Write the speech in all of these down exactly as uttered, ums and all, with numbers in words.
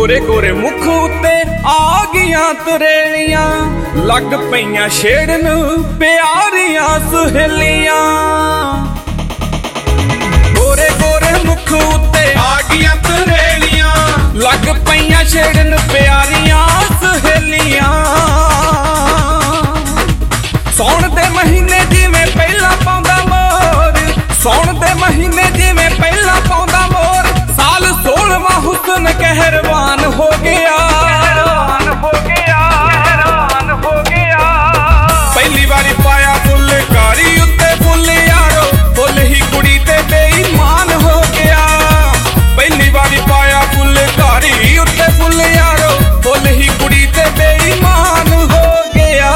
गोरे गोरे मुख उत्ते आ गईयां तरेलियां, लग पईयां छेड़न प्यारियां सहेलियां। गोरे गोरे मुख उत्ते आ गईयां तरेलियां, लग पईयां छेड़न प्यारियां सहेलियां। सौण दे महीने जिवें पहला पाउंदा मोर, सौण दे महीने जिवें पहला पाउंदा मोर, साल सोलवां हुस्न कहरवान हो गया, कहरवान हो गया, कहरवान हो गया। पहली बारी पाया फुलकारी उत्ते फुल यारो, फुल ही कुड़ी ते बेईमान हो गया। पहली बारी पाया फुलकारी उत्ते फुल यारो, फुल ही कुड़ी ते बेईमान हो गया।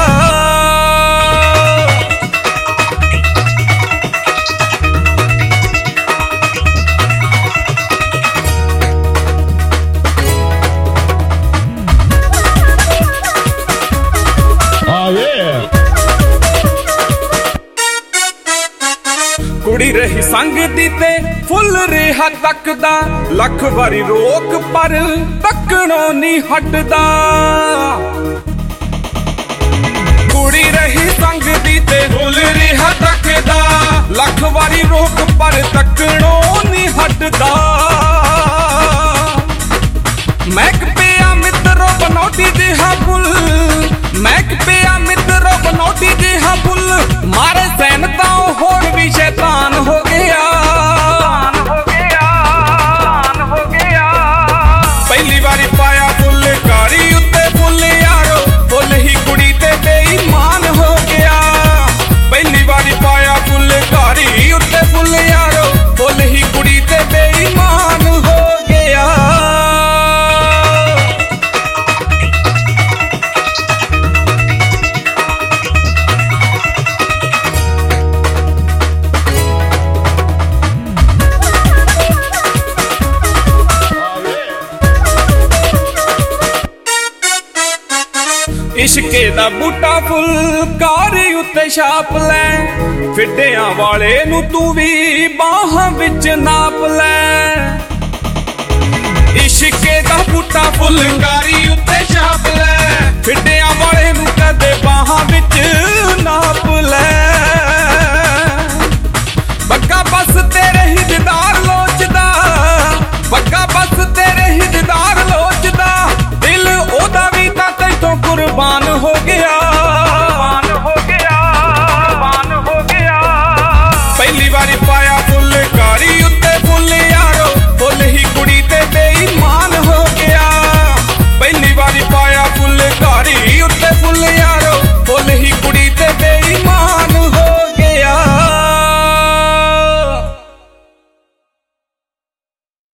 कुड़ी रही संग दी ते फुल रेहा तकदा, लख वारी रोक पर तकणों नहीं हटदा। कुड़ी रही संग दी ते फुल रेहा तकदा, लख वारी रोक पर तकणों नहीं हटदा। मैक पिया मित्रों बनौटी जिहा फुल, मैक पिया मित्रों बनौटी जिहा फुल, मारे सैनता होर भी शैतान हो गया, हो गया, हो गया। पहली बारी पाया फुलकारी उत्ते फुल यारो, फुल ही कुड़ी ते बेईमान हो गया। पहली बारी पाया फुलकारी उत्ते फुल यारो, फुल ही कुड़ी ते बेईमान हो गया। इश्के दा बूटा फुलकारी उत्ते छाप लै, फिड्डियां वाले नू तू भी बाहां विच नाप लै। इश्के दा बूटा फुलकारी उत्ते छाप लै, फिड्डे